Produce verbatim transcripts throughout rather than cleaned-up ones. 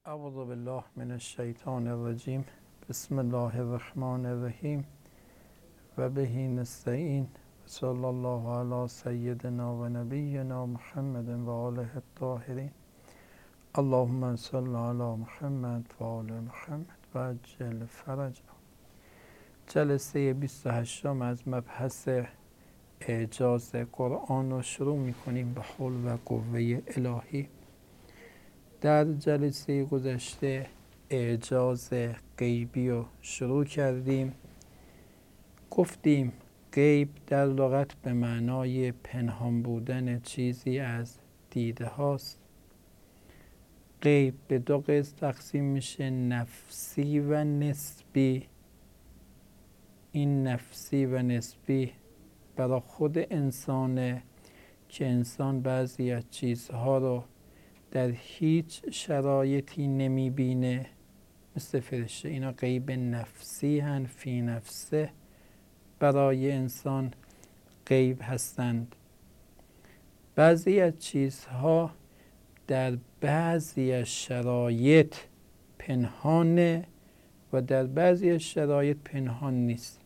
اعوذ بالله من الشیطان الرجیم. بسم الله الرحمن الرحیم و به نستعین. صلی الله علی سیدنا و نبینا محمد و آله الطاهرین. اللهم صل علی محمد و آل محمد و عجل فرجه. جلسه بیست و هشتم از مبحث اعجاز قرآن رو شروع می‌کنیم به حول و قوه الهی. در جلسه گذشته اعجاز غیبی رو شروع کردیم. گفتیم غیب در لغت به معنای پنهان بودن چیزی از دیده هاست. غیب به دو قسم تقسیم میشه، نفسی و نسبی. این نفسی و نسبی برای خود انسانه که انسان بعضی از چیزها رو در هیچ شرایطی نمیبینه، مثل فرشته. اینا غیب نفسی هن، فی نفسه برای انسان غیب هستند. بعضی از چیزها در بعضی از شرایط پنهانه و در بعضی از شرایط پنهان نیست.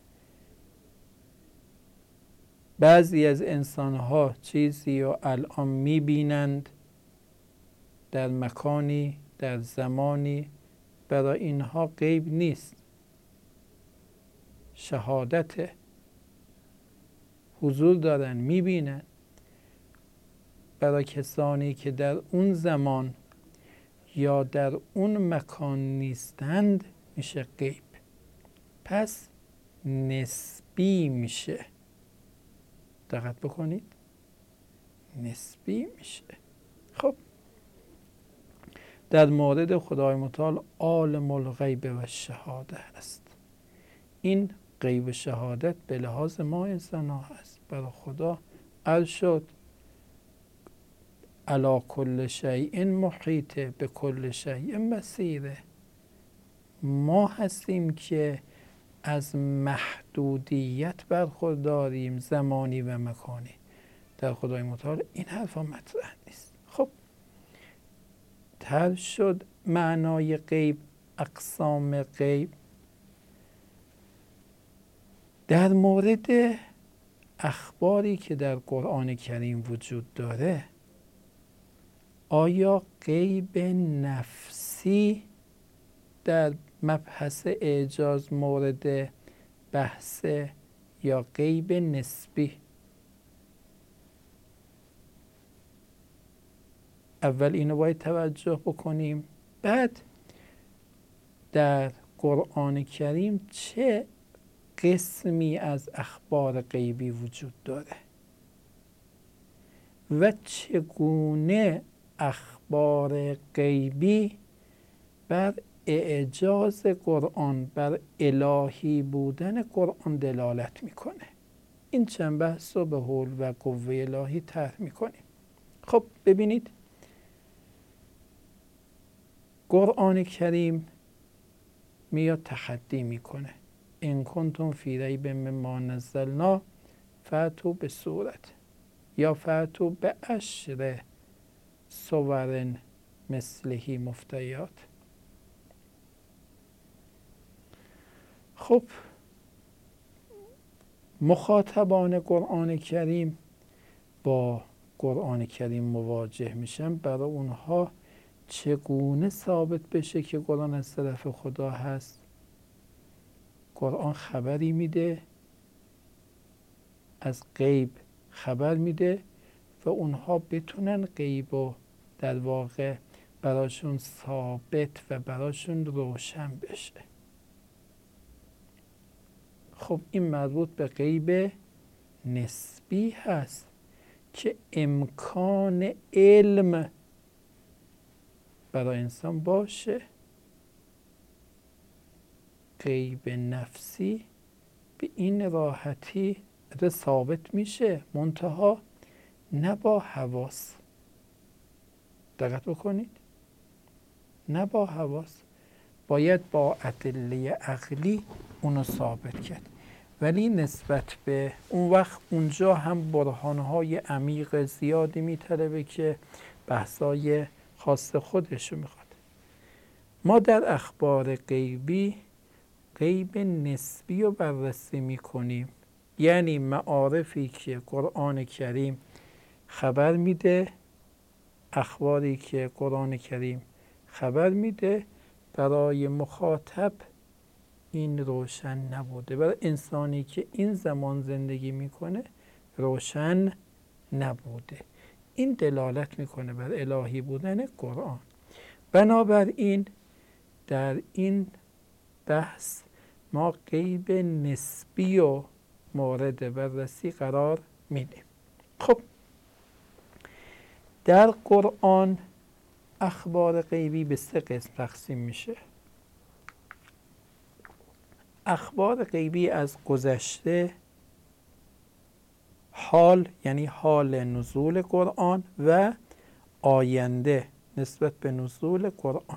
بعضی از انسانها چیزی رو الان میبینند در مکانی، در زمانی، برای اینها غیب نیست، شهادت، حضور دارن، میبینن. برای کسانی که در اون زمان یا در اون مکان نیستند میشه غیب. پس نسبی میشه. دقت بکنید، نسبی میشه. خب در مورد خدای متعال عالم الغیب و شهاده است. این غیب و شهادت به لحاظ ما انسان ها هست. برای خدا عرض شد علی کل شیء محیط، به کل شیء بصیره. ما هستیم که از محدودیت برخورداریم، زمانی و مکانی. در خدای متعال این حرفا مطرح نیست. خب تر شد معنای غیب، اقسام غیب. در مورد اخباری که در قرآن کریم وجود داره، آیا غیب نفسی در مبحث اعجاز مورد بحث یا غیب نسبی؟ اول اینو باید توجه بکنیم. بعد در قرآن کریم چه قسمی از اخبار غیبی وجود داره و چگونه اخبار غیبی بر اعجاز قرآن، بر الهی بودن قرآن دلالت میکنه. این چند بحث رو به حول و قوه الهی طرح میکنیم. خب ببینید، قرآن کریم میاد تحدی میکنه، ان کنتم فی ریب مما نزلنا فأتوا بسورة یا فأتوا بعشر صور مثله مفتریات. خب مخاطبان قرآن کریم با قرآن کریم مواجه میشن، برای اونها چگونه ثابت بشه که قرآن از طرف خدا هست؟ قرآن خبری میده، از غیب خبر میده و اونها بتونن غیب رو در واقع براشون ثابت و براشون روشن بشه. خب این مربوط به غیب نسبی هست که امکان علم برای انسان باشه. غیب نفسی به این راحتی ثابت میشه، منتها نه با حواس. دقت بکنید، نه با حواس، باید با ادله عقلی اونو ثابت کرد. ولی نسبت به اون وقت اونجا هم برهانهای عمیق زیادی میطلبه که بحثای خاص خودشو میخواد. ما در اخبار غیبی غیب نسبی رو بررسی میکنیم، یعنی معارفی که قرآن کریم خبر میده، اخباری که قرآن کریم خبر میده برای مخاطب این روشن نبوده، برای انسانی که این زمان زندگی میکنه روشن نبوده. این دلالت میکنه بر الهی بودن قرآن. بنابراین در این بحث ما غیب نسبی و مورد بررسی قرار میدیم. خب در قرآن اخبار غیبی به سه قسم تقسیم میشه. اخبار غیبی از گذشته، حال یعنی حال نزول قرآن، و آینده نسبت به نزول قرآن.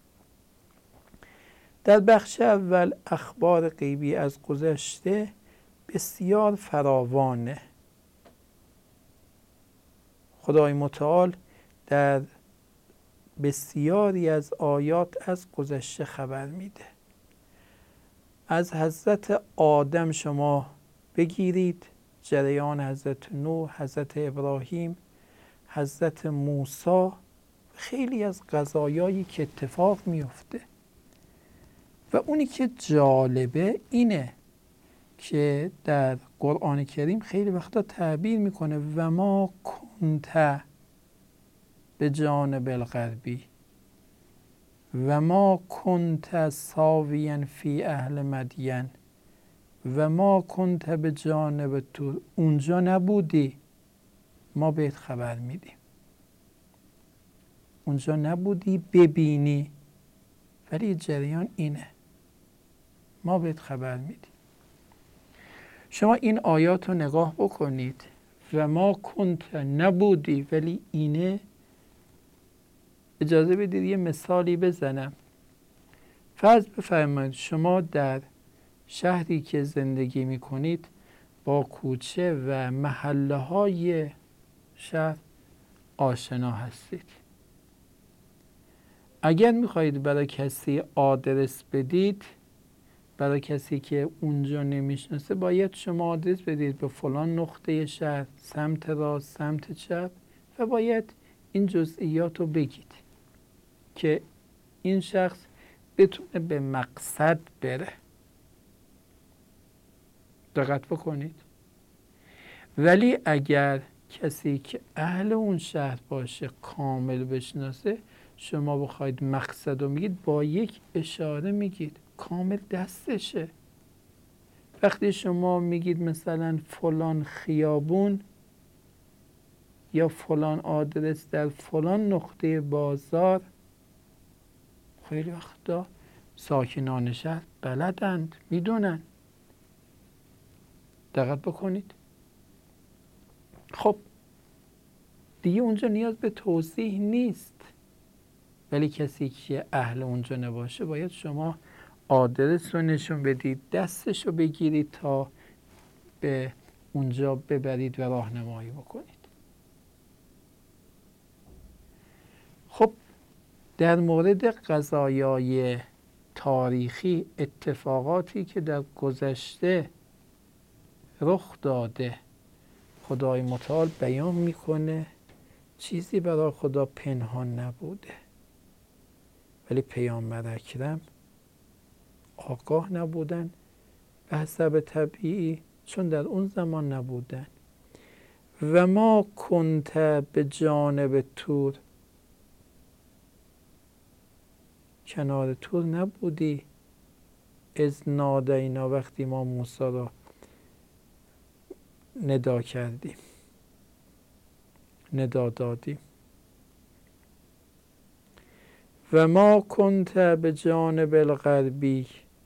در بخش اول اخبار غیبی از گذشته بسیار فراوانه. خدای متعال در بسیاری از آیات از گذشته خبر میده. از حضرت آدم شما بگیرید، جریان حضرت نوح، حضرت ابراهیم، حضرت موسی، خیلی از قضایایی که اتفاق میفته. و اونی که جالبه اینه که در قرآن کریم خیلی وقتا تعبیر میکنه و ما کنت به جانب الغربی و ما کنت ساویا فی اهل مدین و ما کنت به جانب طور، اونجا نبودی ما بهت خبر میدیم. اونجا نبودی ببینی، ولی جریان اینه، ما بهت خبر میدیم. شما این آیات رو نگاه بکنید و ما کنت نبودی ولی اینه. اجازه بدید یه مثالی بزنم. فرض بفرمایید شما در شهری که زندگی میکنید با کوچه و محله های شهر آشنا هستید. اگر میخواهید برای کسی آدرس بدید، برای کسی که اونجا نمیشناسه، باید شما آدرس بدید به فلان نقطه شهر، سمت راست، سمت چپ، و باید این جزئیات رو بگید که این شخص بتونه به مقصد بره. دقت بکنید. ولی اگر کسی که اهل اون شهر باشه، کامل بشناسه، شما بخواید مقصد رو میگید با یک اشاره میگید، کامل دستشه. وقتی شما میگید مثلا فلان خیابون یا فلان آدرس در فلان نقطه بازار، خیلی وقتا ساکنان شهر بلدند، میدونن. دقت بکنید. خب دیگه اونجا نیاز به توضیح نیست. ولی کسی که اهل اونجا نباشه باید شما آدرس رو نشون بدید، دستش رو بگیرید تا به اونجا ببرید و راهنمایی بکنید. خب در مورد قضایای تاریخی، اتفاقاتی که در گذشته رخ داده، خدای متعال بیان میکنه چیزی برای خدا پنهان نبوده. ولی پیامبر اکرم آگاه نبودن به حسب طبیعی، چون در اون زمان نبودن. و ما کنت به جانب طور، کنار طور نبودی. از نادینا، وقتی ما موسی را ندا کردیم، ندا دادیم. و ما کنت به جانب الغربی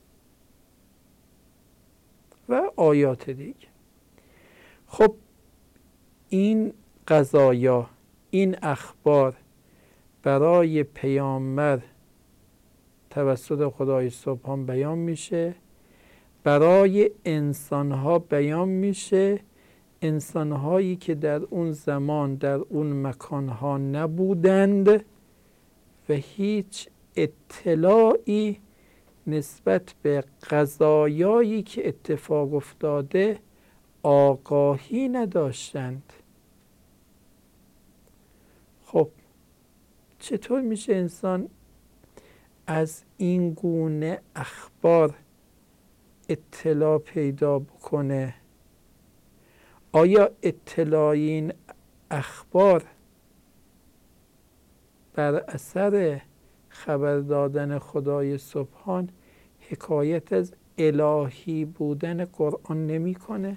و آیات دیگه. خب این قضایا، این اخبار برای پیامبر توسط خدای سبحان بیان میشه، برای انسانها بیان میشه، انسانهایی که در اون زمان در اون مکانها نبودند و هیچ اطلاعی نسبت به قضایایی که اتفاق افتاده آگاهی نداشتند. خب چطور میشه انسان از این گونه اخبار اطلاع پیدا بکنه؟ آیا اطلاع این اخبار بر اثر خبر دادن خدای سبحان حکایت از الهی بودن قرآن نمی کنه؟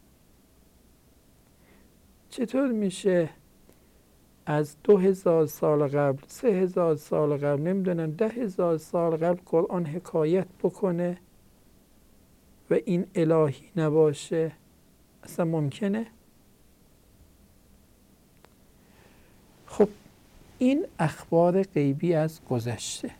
چطور میشه از دو هزار سال قبل، سه هزار سال قبل، نمیدونم ده هزار سال قبل قرآن حکایت بکنه و این الهی نباشه؟ اصلا ممکنه؟ خب این اخبار غیبی از گذشته.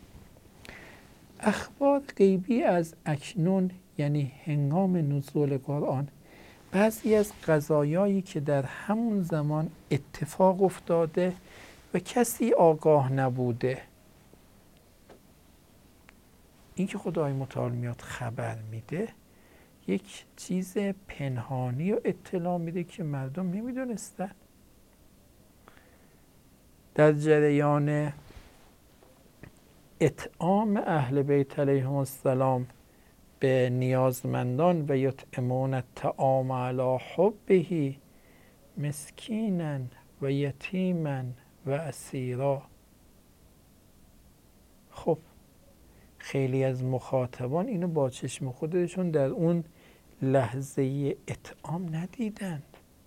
اخبار غیبی از اکنون یعنی هنگام نزول قرآن، بعضی از قضایایی که در همون زمان اتفاق افتاده و کسی آگاه نبوده. این که خدای متعال میاد خبر میده، یک چیز پنهانی و اطلاع میده که مردم نمیدونستن. در جریان اطعام اهل بیت علیهم السلام به نیازمندان و یطعمون الطعام علی حبه مسکینا و یتیما و اسیرا. خب خیلی از مخاطبان اینو با چشم خودشون در اون لحظه اطعام ندیدند.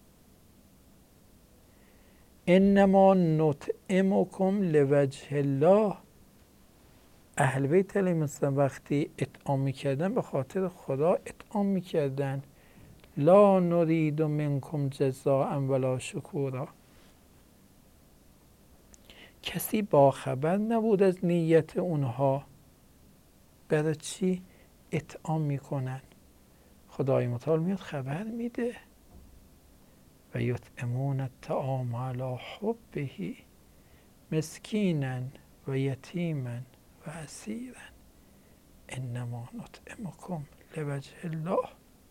انما نطعمکم لوجه الله. اهل بیت علیهم السلام وقتی اطعام میکردن به خاطر خدا اطعام میکردن. لا نرید منکم جزاء ولا شکورا. کسی با خبر نبود از نیت اونها، برای چی اطعام میکنن؟ خدای متعال میاد خبر میده. و یطعمون الطعام علی حبه مسکینا و یتیما و اسیرا انما نطعمکم لوجه الله.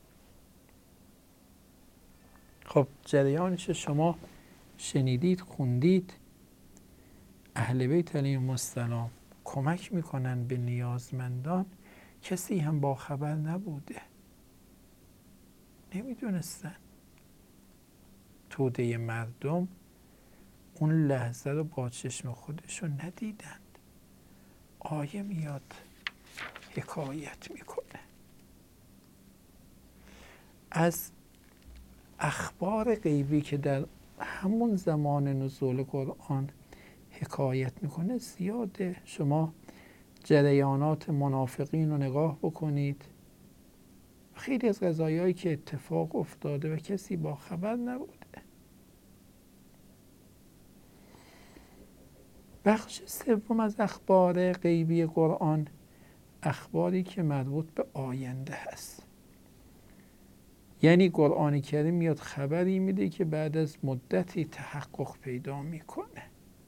خب جریانش شما شنیدید، خوندید. اهل بیت علیهم السلام کمک میکنن به نیازمندان، کسی هم با خبر نبوده، نمیدونستن. توده مردم اون لحظه رو با چشم خودشون ندیدند. آیه میاد حکایت میکنه از اخبار غیبی که در همون زمان نزول قرآن حکایت میکنه زیاده. شما جریانات منافقین رو نگاه بکنید، خیلی از قضایایی که اتفاق افتاده و کسی با خبر نبوده. بخش سوم از اخبار غیبی قرآن، اخباری که مربوط به آینده هست. یعنی قرآن کریم میاد خبری میده که بعد از مدتی تحقق پیدا میکنه.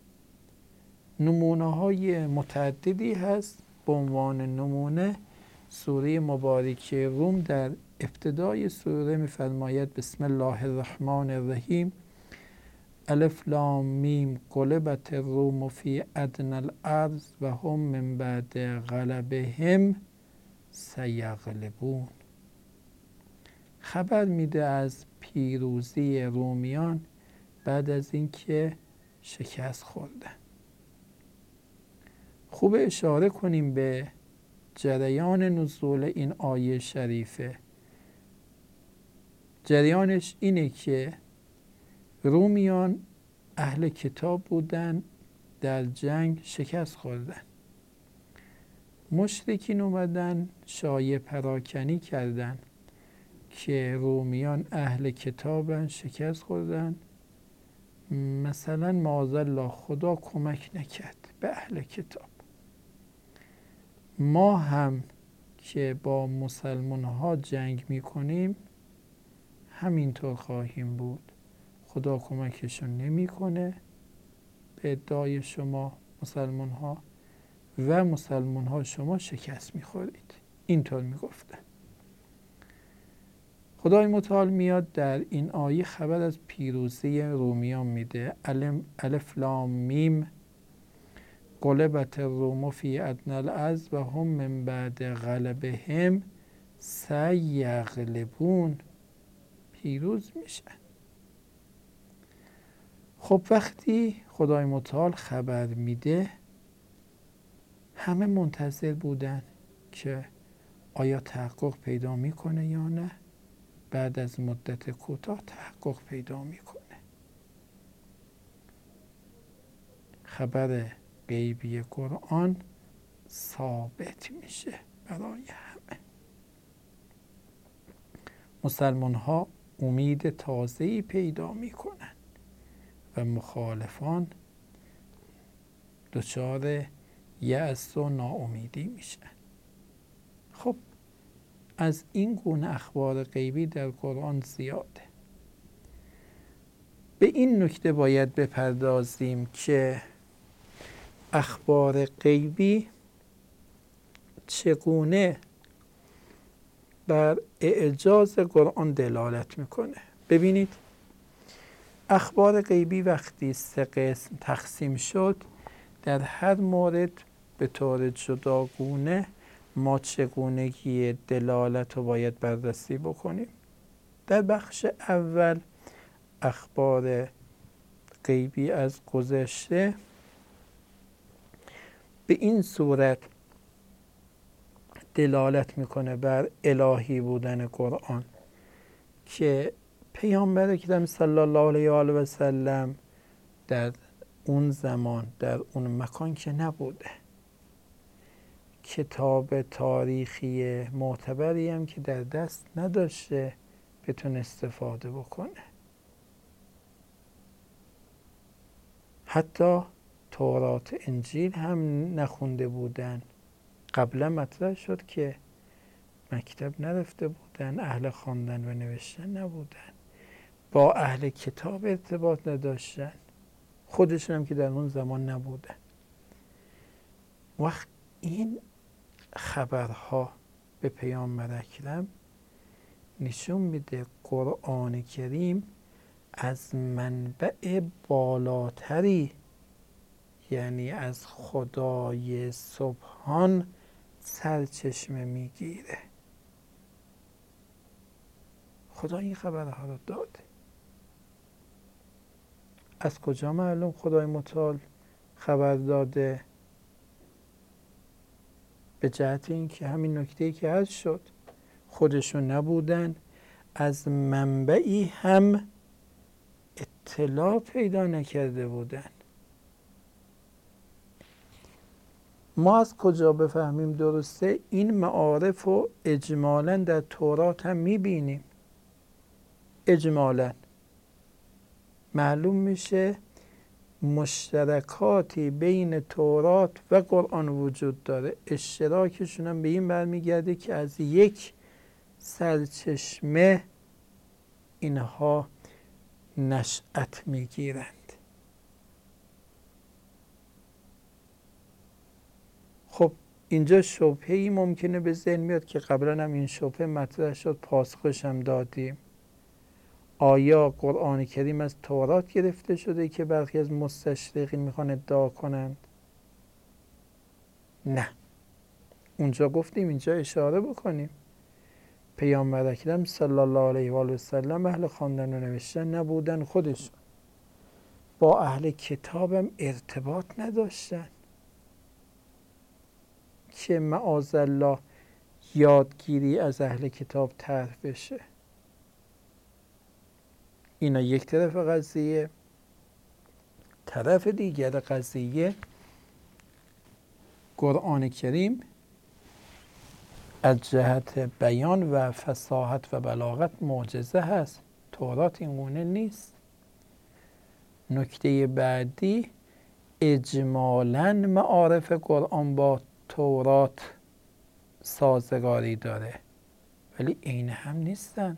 نمونه های متعددی هست. به عنوان نمونه سوره مبارکه روم در ابتدای سوره میفرماید بسم الله الرحمن الرحیم الف لام میم غلبت الروم فی ادنی الارض و هم من بعد غلبهم سیغلبون. خبر میده از پیروزی رومیان بعد از اینکه شکست خوردن. خوب اشاره کنیم به جریان نزول این آیه شریفه. جریانش اینه که رومیان اهل کتاب بودن، در جنگ شکست خوردن. مشرکین اومدن شایعه پراکنی کردن که رومیان اهل کتابن، شکست خوردن. مثلا معاذالله خدا کمک نکرد به اهل کتاب. ما هم که با مسلمان ها جنگ میکنیم همینطور خواهیم بود. خدا کمکشون نمیکنه به ادعای شما مسلمان ها و مسلمان ها شما شکست میخورید. اینطور میگفتن. خدای متعال میاد در این آیه خبر از پیروزی رومیان میده. الف لام میم غلبت الروم فی ادنی الارض و هم من بعد غلبهم سیغلبون، پیروز میشن. خب وقتی خدای متعال خبر میده همه منتظر بودن که آیا تحقق پیدا میکنه یا نه. بعد از مدت کوتاه تحقق پیدا میکنه. خبر غیبی قرآن ثابت میشه برای همه. مسلمان ها امید تازه‌ای پیدا میکنن و مخالفان دچار یأس و ناامیدی میشن. خب از این گونه اخبار غیبی در قرآن زیاده. به این نکته باید بپردازیم که اخبار غیبی چگونه بر اعجاز قرآن دلالت میکنه. ببینید اخبار غیبی وقتی سه قسم تقسیم شد، در هر مورد به طور جداگونه ما چگونگی دلالت رو باید بررسی بکنیم. در بخش اول اخبار غیبی از گذشته به این صورت دلالت میکنه بر الهی بودن قرآن که پیامبر اکرم صلی الله علیه و آله و سلم در اون زمان در اون مکان که نبوده، کتاب تاریخی معتبری هم که در دست نداشته بتونه استفاده بکنه. حتی تورات انجیل هم نخونده بودن. قبلا مطرح شد که مکتب نرفته بودن، اهل خواندن و نوشتن نبودن، با اهل کتاب ارتباط نداشتن، خودشون هم که در اون زمان نبودن. وقت این خبرها به پیامبر اکرم نشون میده قرآن کریم از منبع بالاتری، یعنی از خدای سبحان سرچشمه میگیره. خدا این خبرها رو داده. از کجا معلوم خدای متعال خبر داده؟ به جهت این که همین نکته‌ای که عرض شد، خودشون نبودن، از منبعی هم اطلاع پیدا نکرده بودن. ما از کجا بفهمیم درسته؟ این معارف رو اجمالاً در تورات هم میبینیم. اجمالاً معلوم میشه مشترکاتی بین تورات و قرآن وجود داره. اشتراکشون هم به این برمیگرده که از یک سرچشمه اینها نشأت میگیرند. خب اینجا شبهه‌ای ممکنه به ذهن میاد که قبلا هم این شبهه مطرح شد، پاسخش هم دادیم. آیا قرآن کریم از تورات گرفته شده که برخی از مستشرقین میخوان ادعا کنند؟ نه. اونجا گفتیم، اینجا اشاره بکنیم پیامبر اکرم صلی الله علیه و آله و سلم اهل خواندن و نوشتن نبودن، خودشون با اهل کتابم ارتباط نداشتن که معاذالله یادگیری از اهل کتاب طرح بشه. اینا یک طرف قضیه. طرف دیگر قضیه، قرآن کریم از جهت بیان و فصاحت و بلاغت معجزه هست. تورات این گونه نیست. نکته بعدی، اجمالاً معارف قرآن با تورات سازگاری داره ولی عین هم نیستن.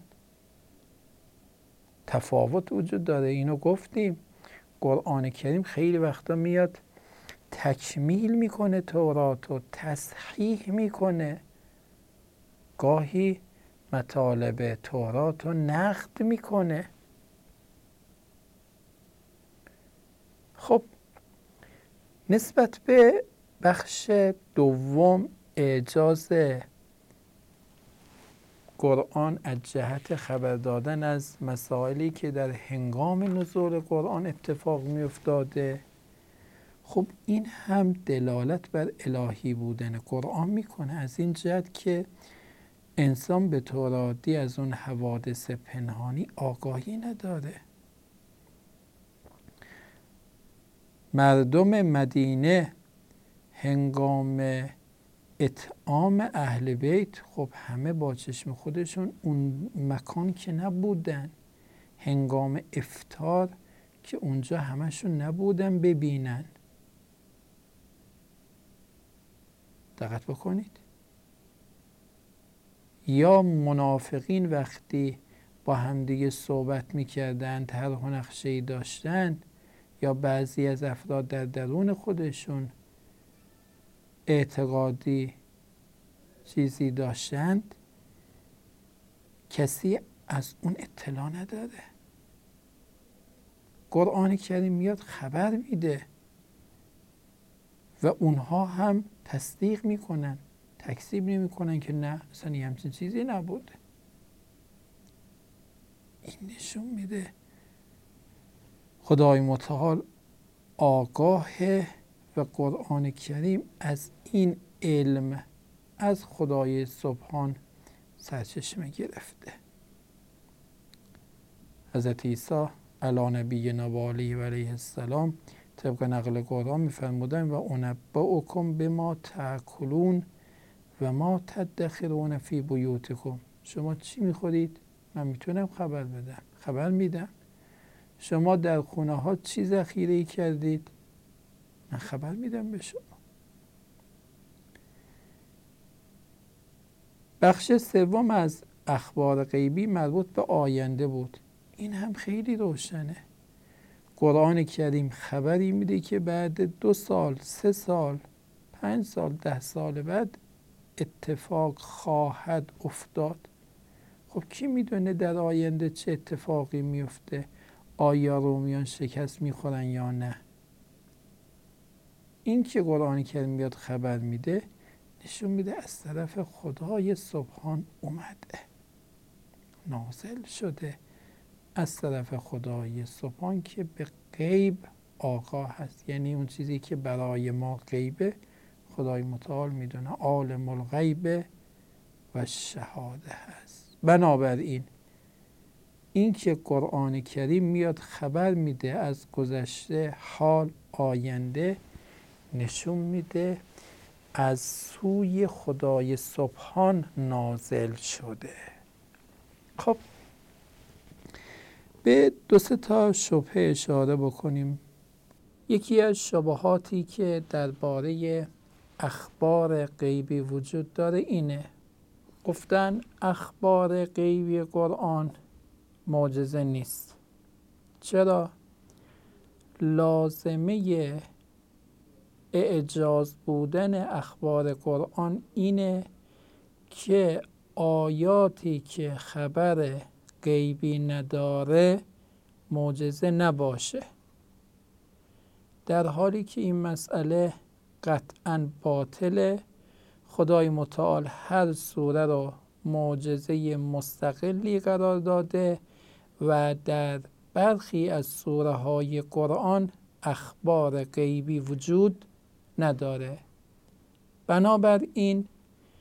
تفاوت وجود داره. اینو گفتیم. قرآن کریم خیلی وقتا میاد تکمیل میکنه تورات و تصحیح میکنه، گاهی مطالب تورات رو نقد میکنه. خب نسبت به بخش دوم، اعجاز قرآن از جهت خبر دادن از مسائلی که در هنگام نزول قرآن اتفاق می افتاده، خب این هم دلالت بر الهی بودن قرآن میکنه، از این جهت که انسان به طور عادی از اون حوادث پنهانی آگاهی نداره. مردم مدینه هنگام اطعام اهل بیت خب همه با چشم خودشون اون مکان که نبودن، هنگام افطار که اونجا همشون نبودن ببینن. دقت بکنید. یا منافقین وقتی با همدیگه صحبت میکردن، طرح و نقشه‌ای داشتن، یا بعضی از افراد در درون خودشون اعتقادی چیزی داشتند، کسی از اون اطلاع نداره. قرآن کریم میاد خبر میده و اونها هم تصدیق میکنن، تکذیب نمیکنن که نه اصلا یه همچین چیزی نبوده. این نشون میده خدای متعال آگاهه و قرآن کریم از این علم از خدای سبحان سرچشمه گرفته. حضرت عیسی علی نبینا و علیه و علیه السلام طبق نقل قرآن میفرمودن و انبئکم بما تأکلون و ما تدخرون فی بیوتکم. شما چی میخورید؟ من میتونم خبر بدم، خبر میدم. شما در خونه ها چی ذخیره کردید؟ من خبر میدم به شما. بخش سوم از اخبار غیبی مربوط به آینده بود. این هم خیلی روشنه. قرآن کریم خبری میده که بعد دو سال، سه سال، پنج سال، ده سال بعد اتفاق خواهد افتاد. خب کی میدونه در آینده چه اتفاقی میفته؟ آیا رومیان شکست میخورن یا نه؟ این که قرآن کریم میاد خبر میده، نشون میده از طرف خدای سبحان اومده، نازل شده از طرف خدای سبحان که به غیب آگاه هست. یعنی اون چیزی که برای ما غیبه خدای متعال میدونه، عالم الغیب و شهاده هست. بنابراین این که قرآن کریم میاد خبر میده از گذشته، حال، آینده، نشون میده از سوی خدای سبحان نازل شده. خب به دو سه تا شبهه اشاره بکنیم. یکی از شبهاتی که درباره اخبار غیبی وجود داره اینه، گفتن اخبار غیبی قرآن معجزه نیست. چرا؟ لازمه اعجاز بودن اخبار قرآن اینه که آیاتی که خبر غیبی نداره معجزه نباشه، در حالی که این مسئله قطعاً باطله. خدای متعال هر سوره رو معجزه مستقلی قرار داده و در برخی از سوره های قرآن اخبار غیبی وجود نداره. بنابراین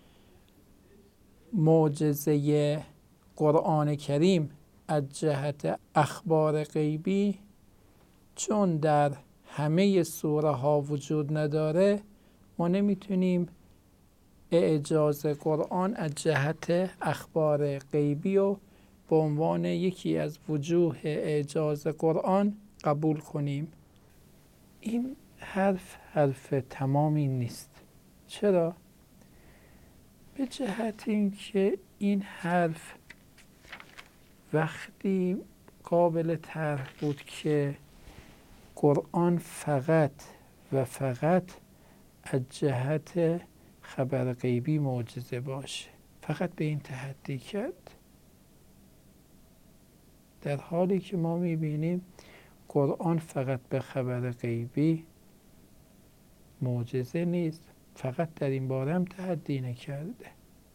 معجزه قرآن کریم از جهت اخبار غیبی چون در همه سوره ها وجود نداره، ما نمیتونیم اعجاز قرآن از جهت اخبار غیبی و به عنوان یکی از وجوه اعجاز قرآن قبول کنیم. این حرف حرف تمامی نیست. چرا؟ به جهت اینکه این حرف وقتی قابل طرح بود که قرآن فقط و فقط از جهت خبر غیبی معجزه باشه. فقط به این تحدی کرد، در حالی که ما میبینیم قرآن فقط به خبر غیبی معجزه نیست، فقط در این باره هم تحدی نکرده.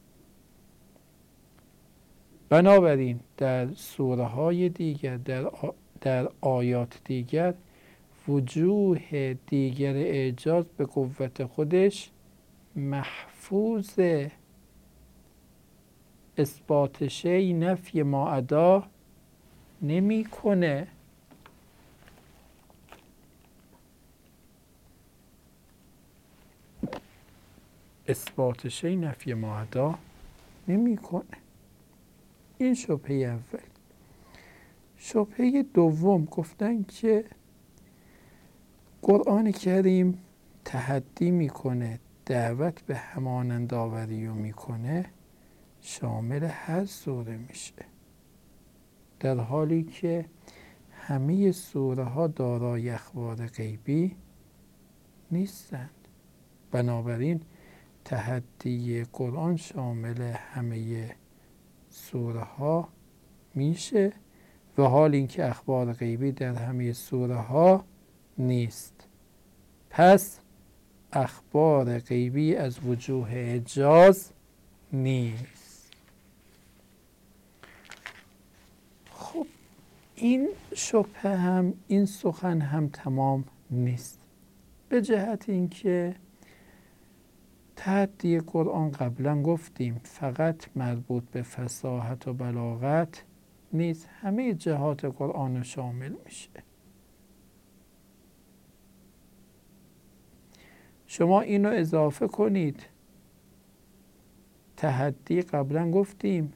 بنابراین در سوره های دیگر، در, آ... در آیات دیگر، وجوه دیگر اعجاز به قوت خودش محفوظ، اثبات شی نفی ما عدا نمی کنه. اثبات شی نفی ما عدا نمی کنه. این شبهه اول. شبهه دوم گفتن که قرآن کریم تحدی میکنه، دعوت به همانند آوری رو میکنه، شامل هر سوره میشه، در حالی که همه سوره ها دارای اخبار غیبی نیستند. بنابراین تحدی قرآن شامل همه سوره ها میشه، و حال اینکه اخبار غیبی در همه سوره ها نیست. پس اخبار غیبی از وجوه اعجاز نیست. خب این شبهه هم، این سخن هم تمام نیست، به جهت اینکه تحدی قرآن قبلا گفتیم فقط مربوط به فصاحت و بلاغت نیست، همه جهات قرآن رو شامل میشه. شما اینو اضافه کنید، تحدی قبلا گفتیم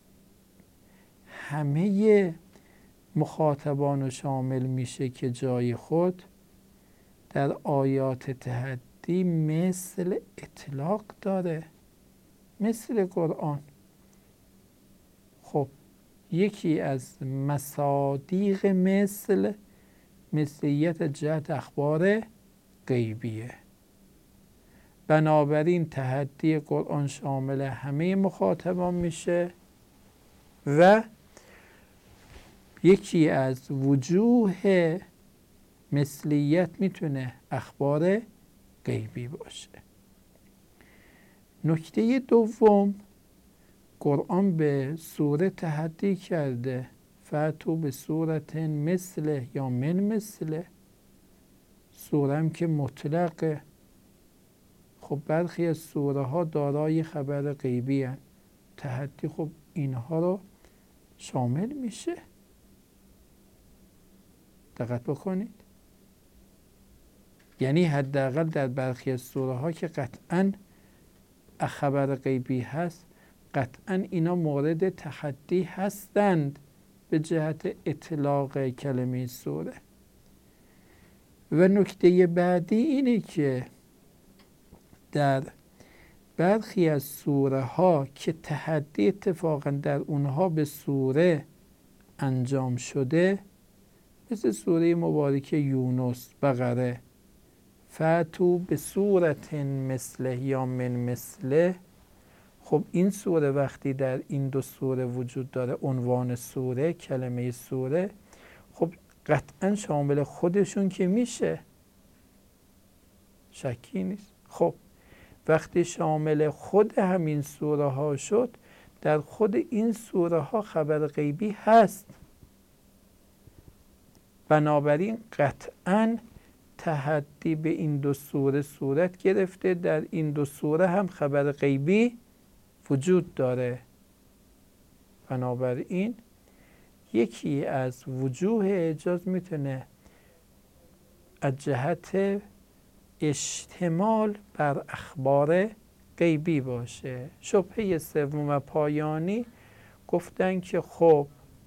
همه مخاطبان رو شامل میشه که جای خود در آیات تحدی مثل اطلاق داره، مثل قرآن. خب یکی از مصادیق مثل مثلیت جهت اخبار غیبیه. بنابراین تحدی قرآن شامل همه مخاطبان میشه و یکی از وجوه مثلیت میتونه اخبار غیبی باشه. نکته دوم، قرآن به سوره تحدی کرده، فاتو به صورت مثل یا من مثل. سوره هم که مطلقه، خب برخی از سوره ها دارای خبر غیبی هستند، تحدی خب اینها رو شامل میشه. دقت بکنید، یعنی حداقل در برخی از سوره ها که قطعاً خبر غیبی هست، قطعاً اینا مورد تحدی هستند به جهت اطلاق کلمه سوره. و نکته بعدی اینه که در برخی از سوره ها که تحدی اتفاقا در اونها به سوره انجام شده، مثل سوره مبارکه یونس، بقره، فاتو به صورت مثله یا من مثله. خب این سوره وقتی در این دو سوره وجود داره، عنوان سوره، کلمه سوره، خب قطعا شامل خودشون که میشه، شکی نیست. خب وقتی شامل خود همین سوره ها شد، در خود این سوره ها خبر غیبی هست. بنابراین قطعاً تحدی به این دو سوره صورت گرفته، در این دو سوره هم خبر غیبی وجود داره. بنابراین یکی از وجوه اعجاز میتونه از جهت اشتمال بر اخبار غیبی باشه. شبهه سوم و پایانی گفتن که خب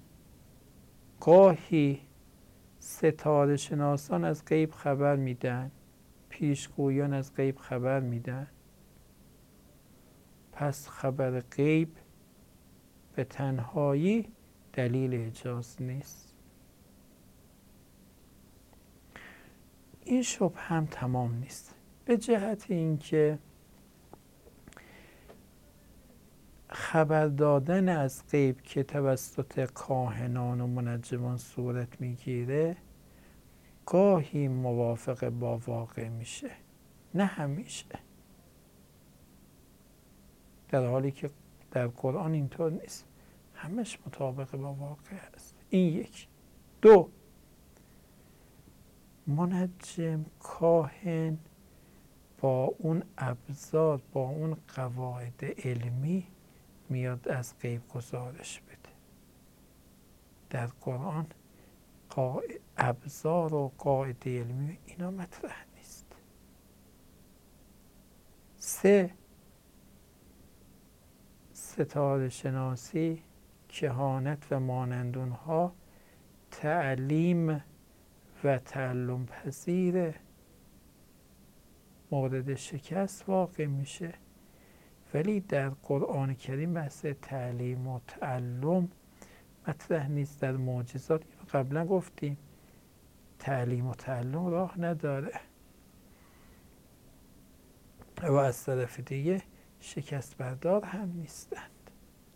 گاهی ستاره شناسان از غیب خبر میدن، پیشگویان از غیب خبر میدن، پس خبر غیب به تنهایی دلیل اعجاز نیست. این شبه هم تمام نیست، به جهت اینکه خبر دادن از غیب که توسط کاهنان و منجمان صورت میگیره گاهی موافق با واقع میشه، نه همیشه، در حالی که در قرآن اینطور نیست، همش مطابق با واقع است. این یک. دو، منجم کاهن با اون ابزار، با اون قواعد علمی میاد از غیب گزارش بده. در قرآن ابزار و قاعده علمی اینا مطرح نیست. سه، ستاره شناسی، کهانت و مانند اونها تعلیم و تعلم پذیر، مورد شکست واقع میشه، ولی در قرآن کریم بحث تعلیم و تعلم مطرح نیست. در معجزات قبلا گفتیم تعلیم و تعلم راه نداره، و از طرف دیگه شکست بردار هم نیستند.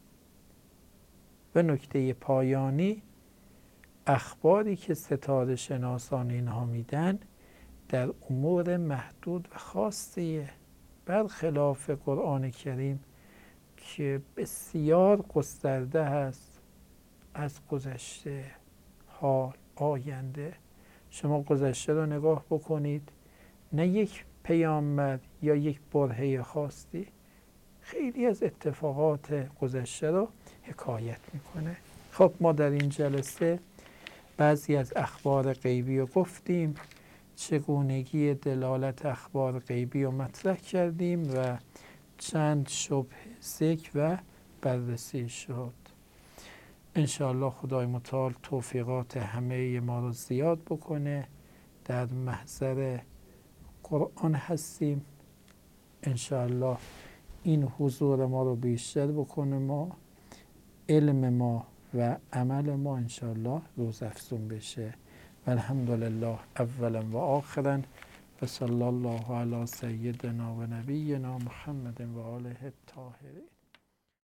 و نکته پایانی، اخباری که ستاره شناسان اینها میدن در امور محدود و خاصیه، برخلاف قرآن کریم که بسیار گسترده هست، از گذشته، حال، آینده. شما گذشته رو نگاه بکنید، نه یک پیامبر یا یک برهه خاصی، خیلی از اتفاقات گذشته رو حکایت میکنه. خب ما در این جلسه بعضی از اخبار غیبی رو گفتیم، چگونگی دلالت اخبار غیبی رو مطرح کردیم و چند شبه ذکر و بررسی شد. انشاءالله خدای متعال توفیقات همه ما رو زیاد بکنه. در محضر قرآن هستیم، انشاءالله این حضور ما رو بیشتر بکنه، ما علم ما و عمل ما انشاءالله روز افزون بشه. و الحمدلله اولا و آخرا و صلی الله علی سیدنا و نبینا محمد و آله الطاهرین.